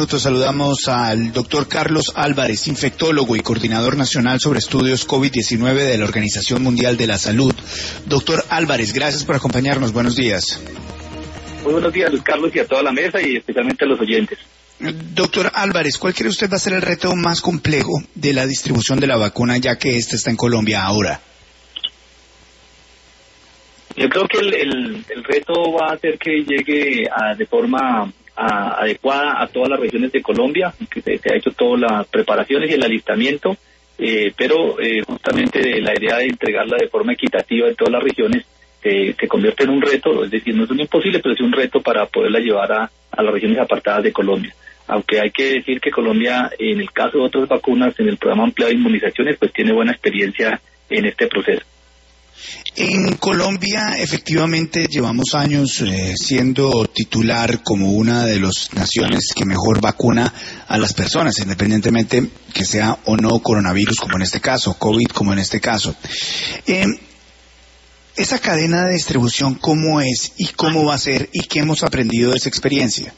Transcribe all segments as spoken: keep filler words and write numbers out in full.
Nosotros saludamos al doctor Carlos Álvarez, infectólogo y coordinador nacional sobre estudios COVID diecinueve de la Organización Mundial de la Salud. Doctor Álvarez, gracias por acompañarnos. Buenos días. Muy buenos días, Luis Carlos, y a toda la mesa y especialmente a los oyentes. Doctor Álvarez, ¿cuál cree usted va a ser el reto más complejo de la distribución de la vacuna, ya que esta está en Colombia ahora? Yo creo que el, el, el reto va a ser que llegue a, de forma a, adecuada a todas las regiones de Colombia, que se, se ha hecho todas las preparaciones y el alistamiento, eh, pero eh, justamente la idea de entregarla de forma equitativa en todas las regiones eh, se convierte en un reto, es decir, no es un imposible, pero es un reto para poderla llevar a, a las regiones apartadas de Colombia. Aunque hay que decir que Colombia, en el caso de otras vacunas, en el programa ampliado de inmunizaciones, pues tiene buena experiencia en este proceso. En Colombia, efectivamente, llevamos años eh, siendo titular como una de las naciones que mejor vacuna a las personas, independientemente que sea o no coronavirus, como en este caso, COVID, como en este caso. Eh, esa cadena de distribución, ¿cómo es y cómo va a ser y qué hemos aprendido de esa experiencia?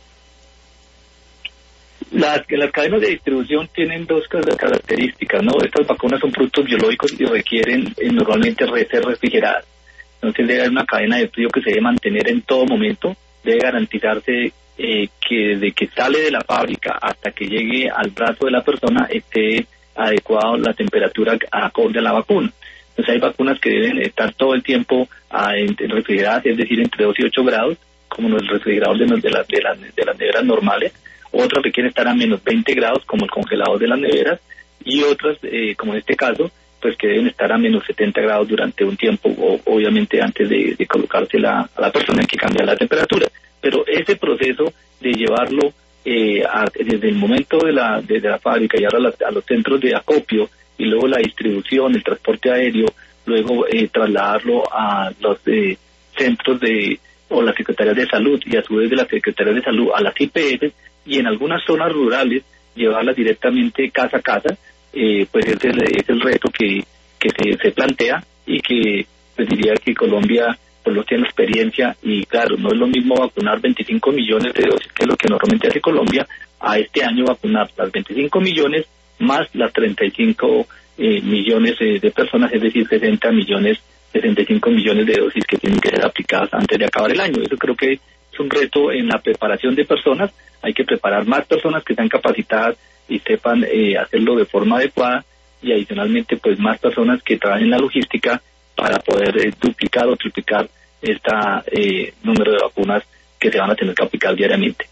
Las, las cadenas de distribución tienen dos características, ¿no? Estas vacunas son productos biológicos y requieren eh, normalmente ser refrigeradas. Entonces debe haber una cadena de frío que se debe mantener en todo momento. Debe garantizarse eh, que desde que sale de la fábrica hasta que llegue al brazo de la persona esté adecuada la temperatura acorde a la vacuna. Entonces hay vacunas que deben estar todo el tiempo ah, en, en refrigeradas, es decir, entre dos y ocho grados, como en el refrigerador de, de, la, de, la, de las neveras normales. Otras requieren estar a menos veinte grados, como el congelador de las neveras, y otras, eh, como en este caso, pues que deben estar a menos setenta grados durante un tiempo, o, obviamente antes de, de colocársela a la persona, hay que cambiar la temperatura. Pero ese proceso de llevarlo eh, a, desde el momento de la, desde la fábrica y ahora a, a los centros de acopio, y luego la distribución, el transporte aéreo, luego eh, trasladarlo a los eh, centros de o las secretarías de salud, y a su vez de las secretarías de salud a las I P S, y en algunas zonas rurales llevarlas directamente casa a casa, eh, pues ese es, es el reto que, que se, se plantea, y que pues diría que Colombia pues lo tiene experiencia, y claro, no es lo mismo vacunar veinticinco millones de dosis, que es lo que normalmente hace Colombia, a este año vacunar las veinticinco millones más las treinta y cinco eh, millones eh, de personas, es decir, sesenta millones, sesenta y cinco millones de dosis que tienen que ser aplicadas antes de acabar el año. Eso creo que es un reto en la preparación de personas. Hay que preparar más personas que están capacitadas y sepan eh, hacerlo de forma adecuada, y adicionalmente pues más personas que trabajen en la logística para poder eh, duplicar o triplicar este eh, número de vacunas que se van a tener que aplicar diariamente.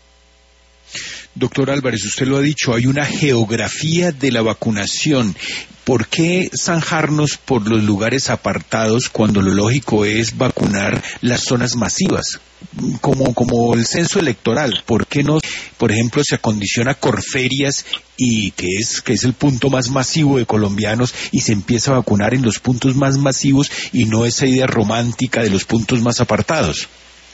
Doctor Álvarez, usted lo ha dicho, hay una geografía de la vacunación. ¿Por qué zanjarnos por los lugares apartados cuando lo lógico es vacunar las zonas masivas? Como, como el censo electoral, ¿por qué no, por ejemplo, se acondiciona Corferias, y que es, que es el punto más masivo de colombianos, y se empieza a vacunar en los puntos más masivos y no esa idea romántica de los puntos más apartados?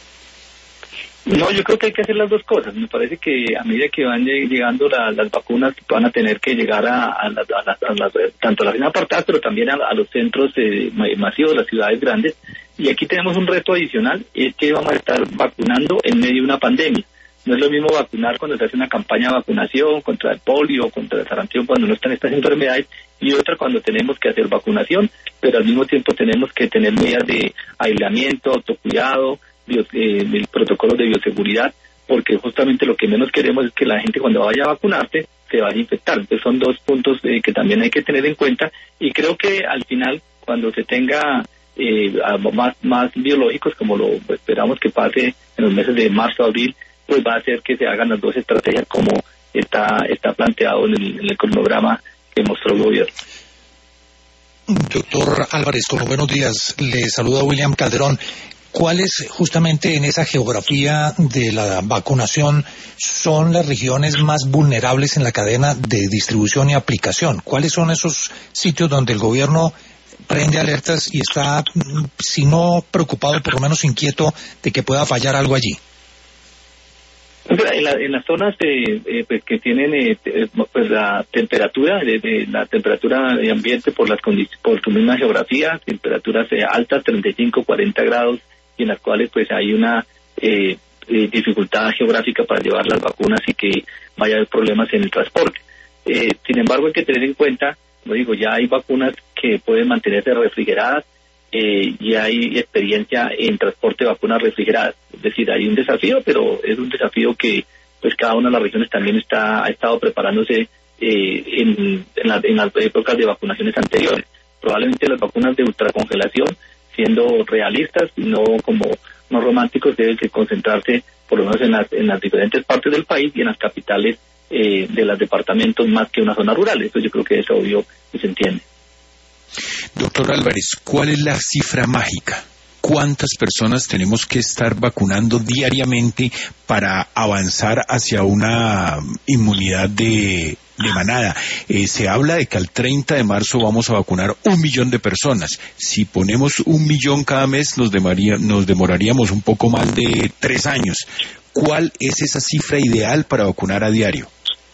No, yo creo que hay que hacer las dos cosas. Me parece que a medida que van llegando la, las vacunas, van a tener que llegar a, a, las, a, las, a las, tanto a las regiones apartadas, pero también a, a los centros eh, masivos de las ciudades grandes. Y aquí tenemos un reto adicional, es que vamos a estar vacunando en medio de una pandemia. No es lo mismo vacunar cuando se hace una campaña de vacunación contra el polio, contra el sarampión, cuando no están estas enfermedades, y otra cuando tenemos que hacer vacunación, pero al mismo tiempo tenemos que tener medidas de aislamiento, autocuidado, Bio, eh, el protocolo de bioseguridad, porque justamente lo que menos queremos es que la gente cuando vaya a vacunarse se vaya a infectar. Entonces son dos puntos eh, que también hay que tener en cuenta, y creo que al final, cuando se tenga eh, más, más biológicos, como lo esperamos que pase en los meses de marzo, abril, pues va a hacer que se hagan las dos estrategias como está, está planteado en el, en el cronograma que mostró el gobierno. Doctor Álvarez, con buenos días. Le saluda William Calderón. ¿Cuáles, justamente en esa geografía de la vacunación, son las regiones más vulnerables en la cadena de distribución y aplicación? ¿Cuáles son esos sitios donde el gobierno prende alertas y está, si no preocupado, por lo menos inquieto de que pueda fallar algo allí? En, la, en las zonas de, eh, pues, que tienen eh, pues la temperatura, de, de la temperatura de ambiente por las por su misma geografía, temperaturas eh, altas, treinta y cinco, cuarenta grados, y en las cuales pues hay una eh, eh, dificultad geográfica para llevar las vacunas y que vaya a haber problemas en el transporte. Eh, sin embargo, hay que tener en cuenta, como digo, ya hay vacunas que pueden mantenerse refrigeradas eh, y hay experiencia en transporte de vacunas refrigeradas. Es decir, hay un desafío, pero es un desafío que pues cada una de las regiones también está ha estado preparándose eh, en, en, la, en las épocas de vacunaciones anteriores. Probablemente las vacunas de ultracongelación, siendo realistas y no como no románticos, deben que concentrarse por lo menos en las, en las diferentes partes del país y en las capitales eh, de los departamentos más que una zona rural. Eso yo creo que es obvio y se entiende. Doctor Álvarez, ¿cuál es la cifra mágica? ¿Cuántas personas tenemos que estar vacunando diariamente para avanzar hacia una inmunidad de, de manada? Eh, se habla de que al treinta de marzo vamos a vacunar un millón de personas. Si ponemos un millón cada mes, nos, demoraría, nos demoraríamos un poco más de tres años. ¿Cuál es esa cifra ideal para vacunar a diario?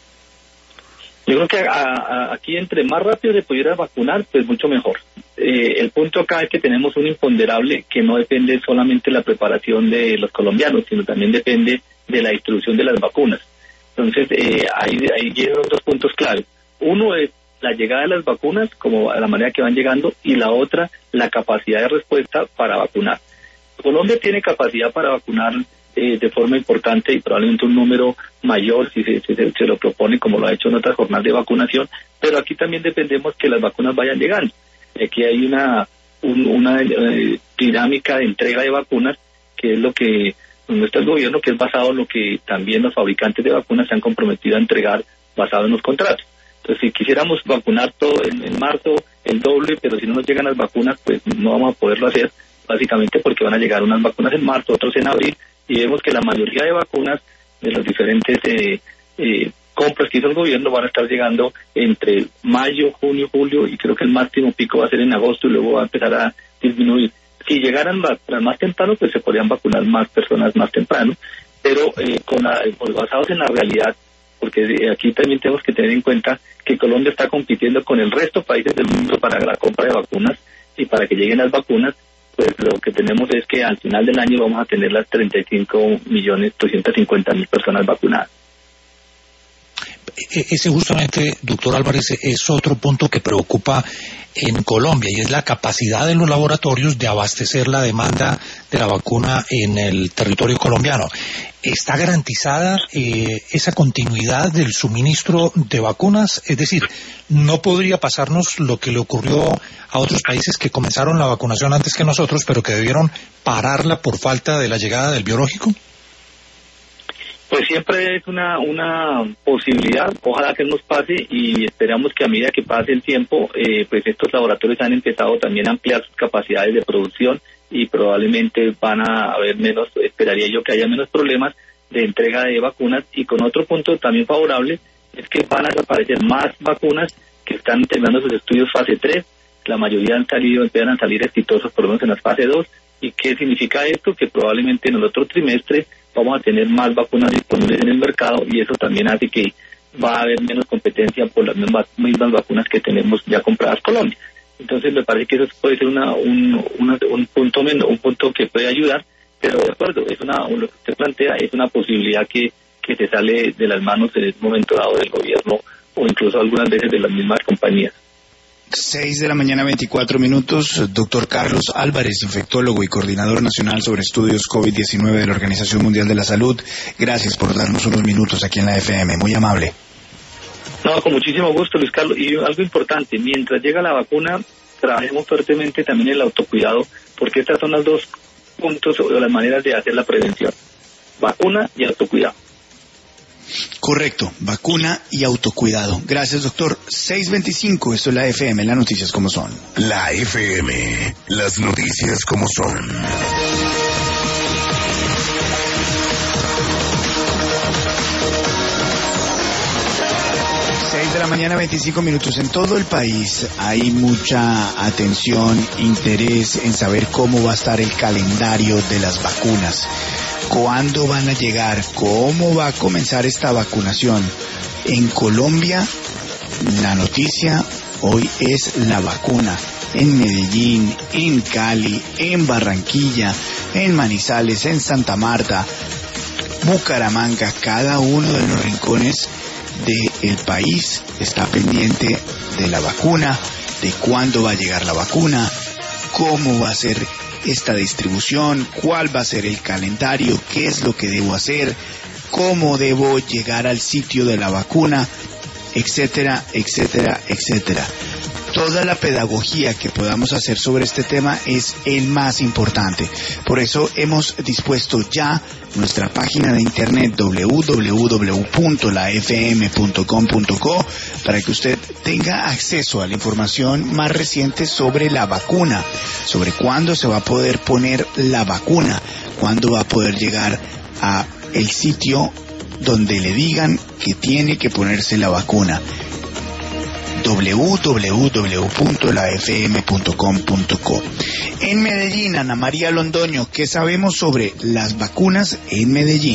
Yo creo que a, a, aquí entre más rápido se pudiera vacunar, pues mucho mejor. Eh, el punto acá es que tenemos un imponderable que no depende solamente de la preparación de los colombianos, sino también depende de la distribución de las vacunas. Entonces, eh, ahí, ahí llegan dos puntos claves. Uno es la llegada de las vacunas, como a la manera que van llegando, y la otra, la capacidad de respuesta para vacunar. Colombia tiene capacidad para vacunar eh, de forma importante y probablemente un número mayor si se, si se, se lo propone, como lo ha hecho en otras jornadas de vacunación, pero aquí también dependemos que las vacunas vayan llegando. Aquí hay una un, una eh, dinámica de entrega de vacunas, que es lo que nuestro gobierno, que es basado en lo que también los fabricantes de vacunas se han comprometido a entregar basado en los contratos. Entonces, si quisiéramos vacunar todo en, en marzo, el doble, pero si no nos llegan las vacunas, pues no vamos a poderlo hacer, básicamente porque van a llegar unas vacunas en marzo, otras en abril, y vemos que la mayoría de vacunas de los diferentes eh, eh, compras que hizo el gobierno van a estar llegando entre mayo, junio, julio, y creo que el máximo pico va a ser en agosto y luego va a empezar a disminuir. Si llegaran más, más temprano, pues se podrían vacunar más personas más temprano, pero eh, con la, pues basados en la realidad, porque aquí también tenemos que tener en cuenta que Colombia está compitiendo con el resto de países del mundo para la compra de vacunas, y para que lleguen las vacunas, pues lo que tenemos es que al final del año vamos a tener las treinta y cinco millones trescientos cincuenta mil personas vacunadas. Ese justamente, doctor Álvarez, es otro punto que preocupa en Colombia, y es la capacidad de los laboratorios de abastecer la demanda de la vacuna en el territorio colombiano. ¿Está garantizada eh, esa continuidad del suministro de vacunas? Es decir, ¿no podría pasarnos lo que le ocurrió a otros países que comenzaron la vacunación antes que nosotros, pero que debieron pararla por falta de la llegada del biológico? Pues siempre es una una posibilidad, ojalá que nos pase, y esperamos que a medida que pase el tiempo, eh, pues estos laboratorios han empezado también a ampliar sus capacidades de producción y probablemente van a haber menos, esperaría yo que haya menos problemas de entrega de vacunas. Y con otro punto también favorable es que van a aparecer más vacunas que están terminando sus estudios fase tres, la mayoría han salido, empiezan a salir exitosos por lo menos en las fase dos. ¿Y qué significa esto? Que probablemente en el otro trimestre vamos a tener más vacunas disponibles en el mercado, y eso también hace que va a haber menos competencia por las mismas, mismas vacunas que tenemos ya compradas Colombia. Entonces me parece que eso puede ser una, un, una, un punto menos, un punto que puede ayudar, pero de acuerdo, es una, lo que usted plantea es una posibilidad que, que se sale de las manos en el momento dado del gobierno o incluso algunas veces de las mismas compañías. seis de la mañana, veinticuatro minutos. Doctor Carlos Álvarez, infectólogo y coordinador nacional sobre estudios COVID diecinueve de la Organización Mundial de la Salud. Gracias por darnos unos minutos aquí en la F M. Muy amable. No, con muchísimo gusto, Luis Carlos. Y algo importante, mientras llega la vacuna, trabajemos fuertemente también el autocuidado, porque estas son las dos puntos o las maneras de hacer la prevención: vacuna y autocuidado. Correcto, vacuna y autocuidado. Gracias, doctor. seis veinticinco, esto es la F M, las noticias como son. La F M, las noticias como son. seis de la mañana, veinticinco minutos. En todo el país hay mucha atención, interés en saber cómo va a estar el calendario de las vacunas. ¿Cuándo van a llegar? ¿Cómo va a comenzar esta vacunación? En Colombia, la noticia hoy es la vacuna. En Medellín, en Cali, en Barranquilla, en Manizales, en Santa Marta, Bucaramanga, cada uno de los rincones del país está pendiente de la vacuna, de cuándo va a llegar la vacuna, cómo va a ser esta distribución, cuál va a ser el calendario, qué es lo que debo hacer, cómo debo llegar al sitio de la vacuna, etcétera, etcétera, etcétera. Toda la pedagogía que podamos hacer sobre este tema es el más importante. Por eso hemos dispuesto ya nuestra página de internet doble u doble u doble u punto la f m punto com punto co para que usted tenga acceso a la información más reciente sobre la vacuna, sobre cuándo se va a poder poner la vacuna, cuándo va a poder llegar a el sitio donde le digan que tiene que ponerse la vacuna. doble u doble u doble u punto la f m punto com punto co. En Medellín, Ana María Londoño, ¿qué sabemos sobre las vacunas en Medellín?